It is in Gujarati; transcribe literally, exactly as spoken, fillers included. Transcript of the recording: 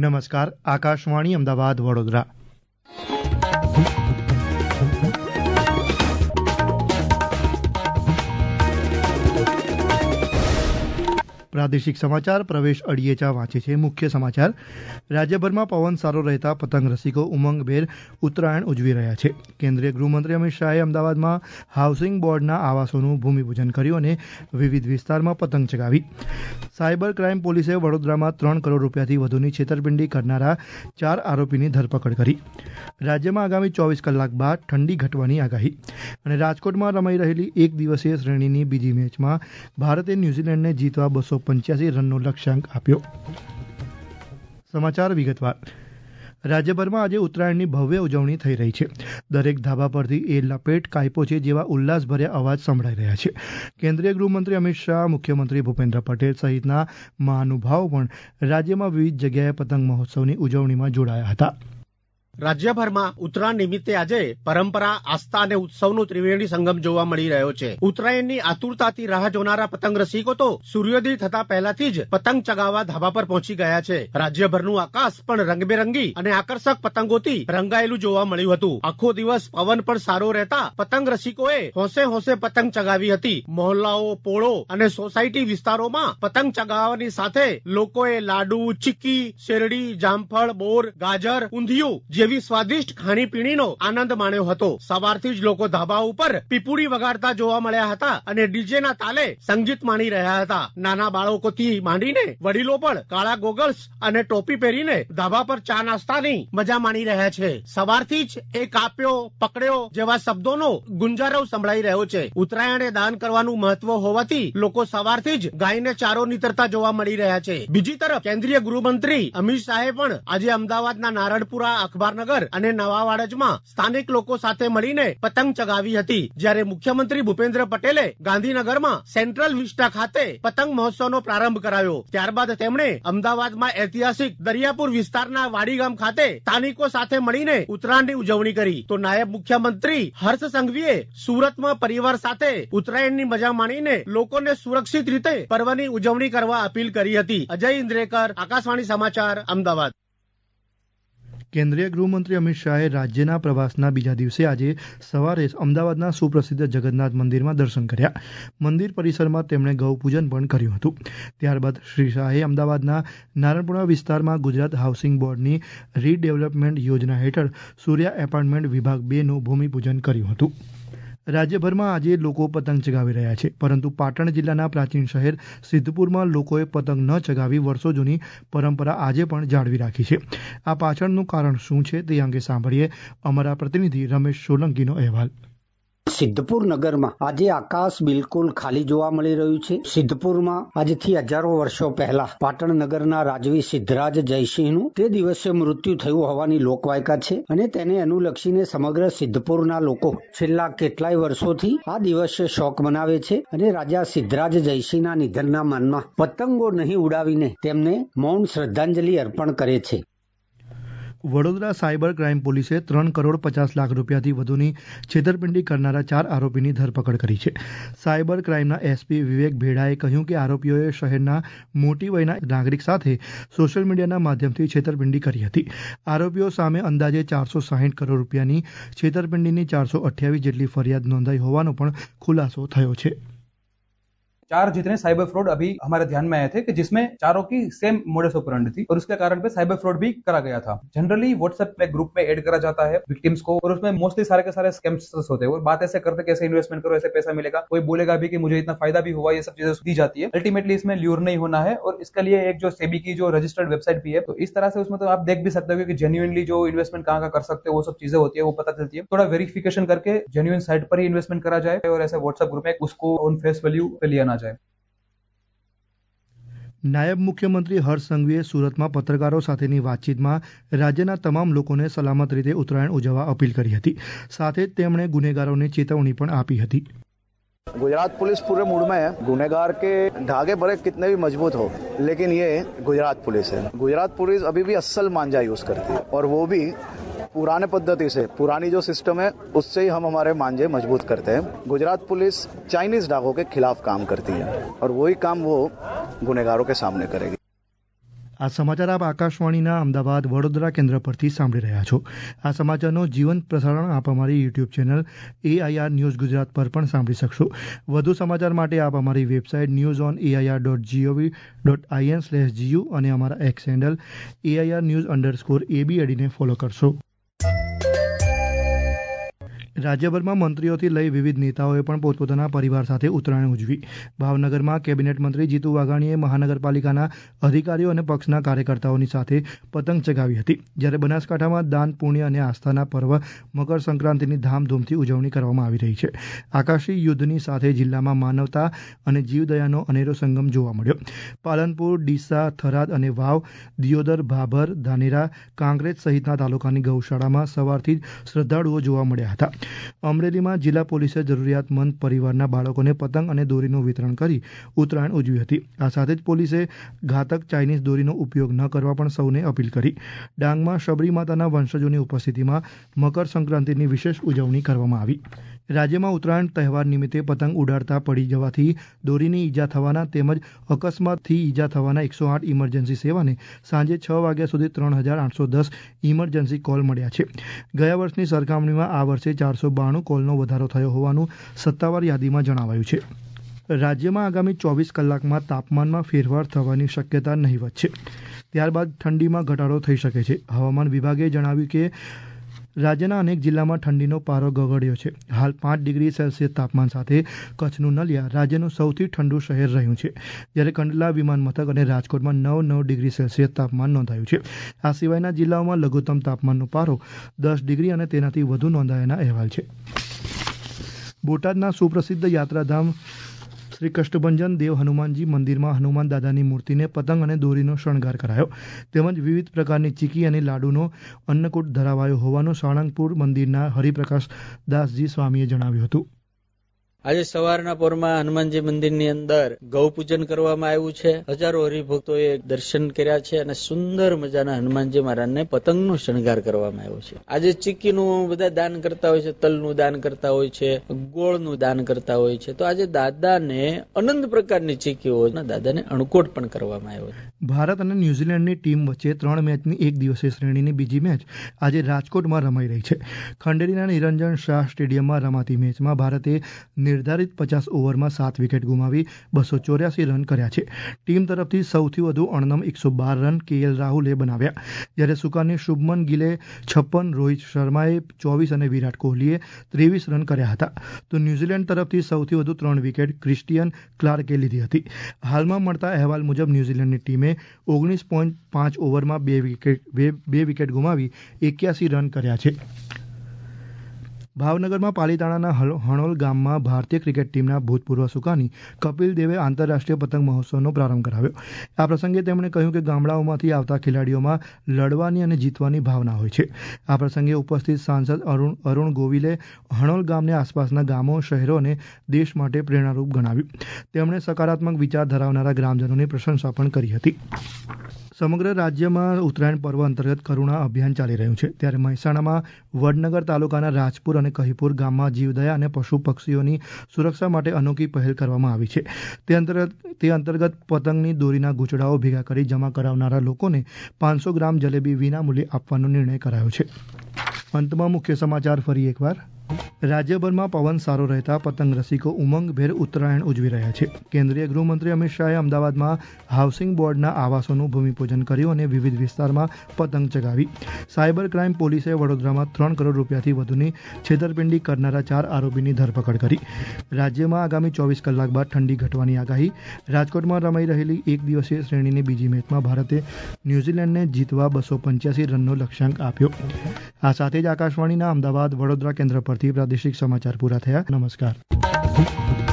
નમસ્કાર, આકાશવાણી અમદાવાદ વડોદરા. પ્રાદેશિક સમાચાર પ્રવેશ અડિયેચા વાંચે છે. મુખ્ય સમાચાર. રાજ્યભરમાં પવન સારો રહેતા પતંગ રસિકો ઉમંગભેર ઉત્તરાયણ ઉજવી રહ્યા છે. કેન્દ્રીય ગૃહમંત્રી અમિત શાહે અમદાવાદમાં હાઉસિંગ બોર્ડના આવાસોનું ભૂમિપૂજન કર્યું અને વિવિધ વિસ્તારમાં પતંગ ચગાવી. સાયબર ક્રાઇમ પોલીસે વડોદરામાં ત્રણ કરોડ રૂપિયાથી વધુની છેતરપિંડી કરનારા ચાર આરોપીની ધરપકડ કરી. રાજ્યમાં આગામી ચોવીસ કલાક બાદ ઠંડી ઘટવાની આગાહી. અને રાજકોટમાં રમાઈ રહેલી એક દિવસીય શ્રેણીની બીજી મેચમાં ભારતે ન્યૂઝીલેન્ડને જીતવા બસો પંચ્યાસી રનનો લક્ષ્યાંક આપ્યો. સમાચાર વિગતવાર. રાજ્યભરમાં આજે ઉત્તરાયણની ભવ્ય ઉજવણી થઈ રહી છે. દરેક ધાબા પરથી એ લપેટ કાયપો છે જેવા ઉલ્લાસભર્યા અવાજ સંભળાઈ રહ્યા છે. કેન્દ્રીય ગૃહમંત્રી અમિત શાહ, મુખ્યમંત્રી ભૂપેન્દ્ર પટેલ સહિતના મહાનુભાવો પણ રાજ્યમાં વિવિધ જગ્યાએ પતંગ મહોત્સવની ઉજવણીમાં જોડાયા હતા. રાજ્યભરમાં ઉત્તરાયણ નિમિત્તે આજે પરંપરા, આસ્થા અને ઉત્સવનું ત્રિવેણી સંગમ જોવા મળી રહ્યો છે. ઉત્તરાયણની આતુરતાથી રાહ જોનારા પતંગ રસિકો તો સૂર્યોદય થતા પહેલાથી જ પતંગ ચગાવવા ધાબા પર પહોંચી ગયા છે. રાજ્યભરનું આકાશ પણ રંગબેરંગી અને આકર્ષક પતંગોથી રંગાયેલું જોવા મળ્યું હતું. આખો દિવસ પવન પણ સારો રહેતા પતંગ રસિકોએ હોંશે હોંશે પતંગ ચગાવી હતી. મહોલ્લાઓ, પોળો અને સોસાયટી વિસ્તારોમાં પતંગ ચગાવવાની સાથે લોકોએ લાડુ, ચીક્કી, શેરડી, જામફળ, બોર, ગાજર, ઊંધિયું જેવી સ્વાદિષ્ટ ખાણીપીણીનો આનંદ માણ્યો હતો. સવારથી જ લોકો ધાબા ઉપર પીપુડી વગાડતા જોવા મળ્યા હતા અને ડીજેના તાલે સંગીત માણી રહ્યા હતા. નાના બાળકોથી માંડીને વડીલો પણ કાળા ગોગલ્સ અને ટોપી પહેરીને ધાબા પર ચા નાસ્તાની મજા માણી રહ્યા છે. સવારથી જ એ કાપ્યો, પકડ્યો જેવા શબ્દોનો ગુંજારવ સંભળાઈ રહ્યો છે. ઉત્તરાયણે દાન કરવાનું મહત્વ હોવાથી લોકો સવારથી જ ગાયને ચારો નીતરતા જોવા મળી રહ્યા છે. બીજી તરફ કેન્દ્રીય ગૃહમંત્રી અમિત શાહે પણ આજે અમદાવાદના નારણપુરા, અખબાર નગર અને નવાવાડજમાં સ્થાનિક લોકો સાથે મળીને પતંગ ચગાવી હતી. જ્યારે મુખ્યમંત્રી ભૂપેન્દ્ર પટેલે ગાંધીનગરમાં સેન્ટ્રલ વિસ્ટા ખાતે પતંગ મહોત્સવનો પ્રારંભ કરાવ્યો. ત્યારબાદ તેમણે અમદાવાદમાં ઐતિહાસિક દરિયાપુર વિસ્તારના વાડીગામ ખાતે સ્થાનિકો સાથે મળીને ઉત્તરાયણની ઉજવણી કરી. તો નાયબ મુખ્યમંત્રી હર્ષ સંઘવીએ સુરતમાં પરિવાર સાથે ઉત્તરાયણની મજા માણીને લોકોને સુરક્ષિત રીતે પર્વની ઉજવણી કરવા અપીલ કરી હતી. અજય ઇન્દ્રેકર, આકાશવાણી સમાચાર, અમદાવાદ. કેન્દ્રીય ગૃહમંત્રી અમિત શાહે રાજ્યના પ્રવાસના બીજા દિવસે આજે સવારે અમદાવાદના સુપ્રસિદ્ધ જગન્નાથ મંદિરમાં દર્શન કર્યા. મંદિર પરિસરમાં તેમણે ગૌપૂજન પણ કર્યું હતું. ત્યારબાદ શ્રી શાહે અમદાવાદના નારણપુરા વિસ્તારમાં ગુજરાત હાઉસિંગ બોર્ડની રીડેવલપમેન્ટ યોજના હેઠળ સૂર્યા એપાર્ટમેન્ટ વિભાગ બે નું ભૂમિપૂજન કર્યું હતું. રાજ્યભરમાં આજે લોકો પતંગ ચગાવી રહ્યા છે, પરંતુ પાટણ જિલ્લાના પ્રાચીન શહેર સિદ્ધપુરમાં લોકોએ પતંગ ન ચગાવી વર્ષો જૂની પરંપરા આજે પણ જાળવી રાખી છે. આ પાછળનું કારણ શું છે તે અંગે સાંભળીએ અમારા પ્રતિનિધિ રમેશ સોલંકીનો અહેવાલ. સિદ્ધપુર નગરમાં આજે આકાશ બિલકુલ ખાલી જોવા મળી રહ્યું છે. સિદ્ધપુરમાં આજથી હજારો વર્ષો પહેલા પાટણ નગરના રાજવી સિદ્ધરાજ જયસિંહનું તે દિવસે મૃત્યુ થયું હોવાની લોકવાયકા છે અને તેને અનુલક્ષીને સમગ્ર સિદ્ધપુરના લોકો છેલ્લા કેટલાય વર્ષોથી આ દિવસે શોક મનાવે છે અને રાજા સિદ્ધરાજ જયસિંહના નિધનના માનમાં પતંગો નહીં ઉડાવીને તેમને મૌન શ્રદ્ધાંજલિ અર્પણ કરે છે. વડોદરા સાયબર ક્રાઇમ પોલીસે ત્રણ કરોડ પચાસ લાખ રૂપિયાથી વધુની છેતરપિંડી કરનારા ચાર આરોપીની ધરપકડ કરી છે. સાયબર ક્રાઇમના એસપી વિવેક ભેડાએ કહ્યું કે આરોપીઓએ શહેરના મોટી વયના નાગરિક સાથે સોશિયલ મીડિયાના માધ્યમથી છેતરપિંડી કરી હતી. આરોપીઓ સામે અંદાજે ચારસો સાહીઠ કરોડ રૂપિયાની છેતરપિંડીની ચારસો અઠ્યાવીસ જેટલી ફરિયાદ નોંધાઈ હોવાનો પણ ખુલાસો થયો છે. चार जितने साइबर फ्रॉड अभी हमारे ध्यान में आए थे कि जिसमें चारों की सेम मोडस ऑपरेंडी थी और उसके कारण पे साइबर फ्रॉड भी करा गया था. जनरली व्हाट्सएप में ग्रुप में ऐड करा जाता है विक्टिम्स को और उसमें मोस्टली सारे के सारे स्कैम्स होते हैं और बात ऐसे करते कैसे इन्वेस्टमेंट करो, ऐसे पैसा मिलेगा, कोई बोलेगा भी कि मुझे इतना फायदा भी हुआ, ये सब चीजें दी जाती है. अल्टीमेटली इसमें ल्यूर नहीं होना है और इसके लिए एक जो सेबी की जो रजिस्टर्ड वेबसाइट भी है तो इस तरह से उसमें तो आप देख भी सकते हो कि जेन्युइनली जो इन्वेस्टमेंट कहाँ का कर सकते हो वो सब चीजें होती है, वो पता चलती है. थोड़ा वेरिफिकेशन करके जेन्युइन साइट पर ही इन्वेस्टमेंट करा जाए और ऐसे व्हाट्सएप ग्रुप में उसको ऑन फेस वैल्यू पे लिया ना जाए. નાયબ મુખ્યમંત્રી હર્ષ સંઘવીએ સુરતમાં પત્રકારો સાથેની વાતચીતમાં રાજ્યના તમામ લોકોને સલામત રીતે ઉત્તરાયણ ઉજવવા અપીલ કરી હતી. સાથે જ તેમણે ગુનેગારોને ચેતવણી પણ આપી હતી. गुजरात पुलिस पूरे मूड में है. गुनहगार के धागे भले कितने भी मजबूत हो, लेकिन ये गुजरात पुलिस है. गुजरात पुलिस अभी भी असल मांझा यूज करती है और वो भी पुराने पद्धति से, पुरानी जो सिस्टम है उससे ही हम हमारे मांझे मजबूत करते हैं. गुजरात पुलिस चाइनीज डाकों के खिलाफ काम करती है और वही काम वो गुनहगारों के सामने करेगी. આ સમાચાર આપ આકાશવાણીના અમદાવાદ વડોદરા કેન્દ્ર પરથી સાંભળી રહ્યા છો. આ સમાચારનો જીવંત પ્રસારણ આપ અમારી YouTube channel AIR news Gujarat પર પણ સાંભળી શકશો. વધુ સમાચાર માટે આપ અમારી website news on AIR dot GOV dot IN slash GU અને અમારા X handle AIR news underscore એબીએડીને ફોલો કરશો. રાજ્યભરમાં મંત્રીઓથી લઈ વિવિધ નેતાઓએ પણ પોતપોતાના પરિવાર સાથે ઉત્તરાયણ ઉજવી. ભાવનગરમાં કેબિનેટ મંત્રી જીતુ વાઘાણીએ મહાનગરપાલિકાના અધિકારીઓ અને પક્ષના કાર્યકર્તાઓની સાથે પતંગ ચગાવી હતી. જ્યારે બનાસકાંઠામાં દાન, પુણ્ય અને આસ્થાના પર્વ મકર સંક્રાંતિની ધામધૂમથી ઉજવણી કરવામાં આવી રહી છે. આકાશી યુદ્ધની સાથે જિલ્લામાં માનવતા અને જીવદયાનો અનેરો સંગમ જોવા મળ્યો. પાલનપુર, ડીસા, થરાદ અને વાવ, દિયોદર, ભાભર, ધાનેરા, કાંકરેજ સહિતના તાલુકાની ગૌશાળામાં સવારથી જ શ્રદ્ધાળુઓ જોવા મળ્યા હતા. અમરેલીમાં જિલ્લા પોલીસે જરૂરિયાતમંદ પરિવારના બાળકોને પતંગ અને દોરીનું વિતરણ કરી ઉત્તરાયણ ઉજવી હતી. આ સાથે જ પોલીસે ઘાતક ચાઇનીઝ દોરીનો ઉપયોગ ન કરવા પણ સૌને અપીલ કરી. ડાંગમાં શબરી માતાના વંશજોની ઉપસ્થિતિમાં મકર સંક્રાંતિની વિશેષ ઉજવણી કરવામાં આવી. રાજ્યમાં ઉત્તરાયણ તહેવાર નિમિત્તે પતંગ ઉડાડતા પડી જવાથી દોરીની ઈજા થવાના તેમજ અકસ્માતથી ઈજા થવાના એકસો આઠ ઇમરજન્સી સેવાને સાંજે છ વાગ્યા સુધી ત્રણ હજાર આઠસો દસ ઇમરજન્સી કોલ મળ્યા છે. ગયા વર્ષની સરખામણીમાં આ વર્ષે ચારસો બાણું કોલનો વધારો થયો હોવાનું સત્તાવાર યાદીમાં જણાવાયું છે. રાજ્યમાં આગામી ચોવીસ કલાકમાં તાપમાનમાં ફેરફાર થવાની શક્યતા નહીવત છે. ત્યારબાદ ઠંડીમાં ઘટાડો થઈ શકે છે. હવામાન વિભાગે જણાવ્યું કે રાજ્યના અનેક જિલ્લામાં ઠંડીનો પારો ગગડ્યો છે. હાલ પાંચ ડિગ્રી સેલ્સિયસ તાપમાન સાથે કચ્છનું નલિયા રાજ્યનું સૌથી ઠંડુ શહેર રહ્યું છે. જ્યારે કંડલા વિમાન મથક અને રાજકોટમાં નવ નવ ડિગ્રી સેલ્સિયસ તાપમાન નોંધાયું છે. આ સિવાયના જિલ્લાઓમાં લઘુત્તમ તાપમાનનો પારો દસ ડિગ્રી અને તેનાથી વધુ નોંધાયાના અહેવાલ છે. બોટાદના સુપ્રસિદ્ધ યાત્રાધામ શ્રી કષ્ટભંજન દેવ હનુમાનજી મંદિરમાં હનુમાન દાદાની મૂર્તિને પતંગ અને દોરીનો શણગાર કરાયો તેમજ વિવિધ પ્રકારની ચીકી અને લાડુનો અન્નકૂટ ધરાવાયો હોવાનું સાળંગપુર મંદિરના હરિપ્રકાશ દાસજી સ્વામીએ જણાવ્યું હતું. આજે સવારના પોરમાં હનુમાનજી મંદિરની અંદર ગૌ પૂજન કરવામાં આવ્યું છે. હજારો હરિભક્તોએ દર્શન કર્યા છે અને સુંદર મજાના હનુમાનજી મહારાજને પતંગનો શણગાર કરવામાં આવ્યો છે. આજે ચીકીનું બધા દાન કરતા હોય છે, તલનું દાન કરતા હોય છે, ગોળનું દાન કરતા હોય છે. તો આજે દાદાને અનંત પ્રકારની ચીકીઓ દાદાને અણકોટ પણ કરવામાં આવ્યો છે. ભારત અને ન્યુઝીલેન્ડની ટીમ વચ્ચે ત્રણ મેચની એક દિવસીય શ્રેણીની બીજી મેચ આજે રાજકોટમાં રમાઈ રહી છે. ખંડેરીના નિરંજન શાહ સ્ટેડિયમમાં રમાતી મેચમાં ભારતે નિર્ધારિત પચાસ ઓવરમાં સાત વિકેટ ગુમાવી બસો ચોર્યાસી રન કર્યા છે. ટીમ તરફથી સૌથી વધુ અણનમ એકસો બાર રન કેએલ રાહુલે બનાવ્યા. જ્યારે સુકાની શુભમન ગિલે છપ્પન, રોહિત શર્માએ ચોવીસ અને વિરાટ કોહલીએ ત્રેવીસ રન કર્યા હતા. તો ન્યુઝીલેન્ડ તરફથી સૌથી વધુ ત્રણ વિકેટ ક્રિસ્ટિયન ક્લાર્કે લીધી હતી. હાલમાં મળતા અહેવાલ મુજબ ન્યુઝીલેન્ડની ટીમે ઓગણીસ પોઈન્ટ પાંચ ઓવરમાં બે વિકેટ બે વિકેટ ગુમાવી એક્યાસી રન કર્યા છે. ભાવનગરમાં પાલીતાણાના હણોલ ગામમાં ભારતીય ક્રિકેટ ટીમના ભૂતપૂર્વ સુકાની કપિલ દેવે આંતરરાષ્ટ્રીય પતંગ મહોત્સવનો પ્રારંભ કરાવ્યો. આ પ્રસંગે તેમણે કહ્યું કે ગામડાઓમાંથી આવતા ખેલાડીઓમાં લડવાની અને જીતવાની ભાવના હોય છે. આ પ્રસંગે ઉપસ્થિત સાંસદ અરુણ અરુણ ગોવિલે હણોલ ગામને આસપાસના ગામો, શહેરો અને દેશ માટે પ્રેરણારૂપ ગણાવ્યું. તેમણે સકારાત્મક વિચાર ધરાવનારા ગ્રામજનોની પ્રશંસા પણ કરી હતી. સમગ્ર રાજ્યમાં ઉત્તરાયણ પર્વ અંતર્ગત કરુણા અભિયાન ચાલી રહ્યું છે. ત્યારે મહેસાણામાં વડનગર તાલુકાના રાજપુર અને કહીપુર ગામમાં જીવદયા અને પશુ પક્ષીઓની સુરક્ષા માટે અનોખી પહેલ કરવામાં આવી છે. તે અંતર્ગત તે અંતર્ગત પતંગની દોરીના ગૂંચડાઓ ભેગા કરી જમા કરાવનારા લોકોને પાંચસો ગ્રામ જલેબી વિનામૂલ્યે આપવાનો નિર્ણય કરાયો છે. અંતમાં મુખ્ય સમાચાર ફરી એકવાર. રાજ્યભરમાં પવન સારો રહેતા પતંગ રસિકો ઉમંગભેર ઉત્તરાયણ ઉજવી રહ્યા છે. કેન્દ્રીય ગૃહમંત્રી અમિત શાહે અમદાવાદમાં હાઉસિંગ બોર્ડના આવાસોનું ભૂમિપૂજન કર્યું અને વિવિધ વિસ્તારમાં પતંગ ચગાવી. સાયબર ક્રાઇમ પોલીસે વડોદરામાં ત્રણ કરોડ રૂપિયાથી વધુની છેતરપિંડી કરનારા ચાર આરોપીની ધરપકડ કરી. રાજ્યમાં આગામી ચોવીસ કલાક બાદ ઠંડી ઘટવાની આગાહી. રાજકોટમાં રમાઈ રહેલી એક દિવસીય શ્રેણીની બીજી મેચમાં ભારતે ન્યુઝીલેન્ડને જીતવા બસો પંચ્યાસી રનનો લક્ષ્યાંક આપ્યો. આ સાથે જ આકાશવાણીના અમદાવાદ વડોદરા કેન્દ્ર પરથી પ્રાદેશિક સમાચાર પૂરા થયા. નમસ્કાર.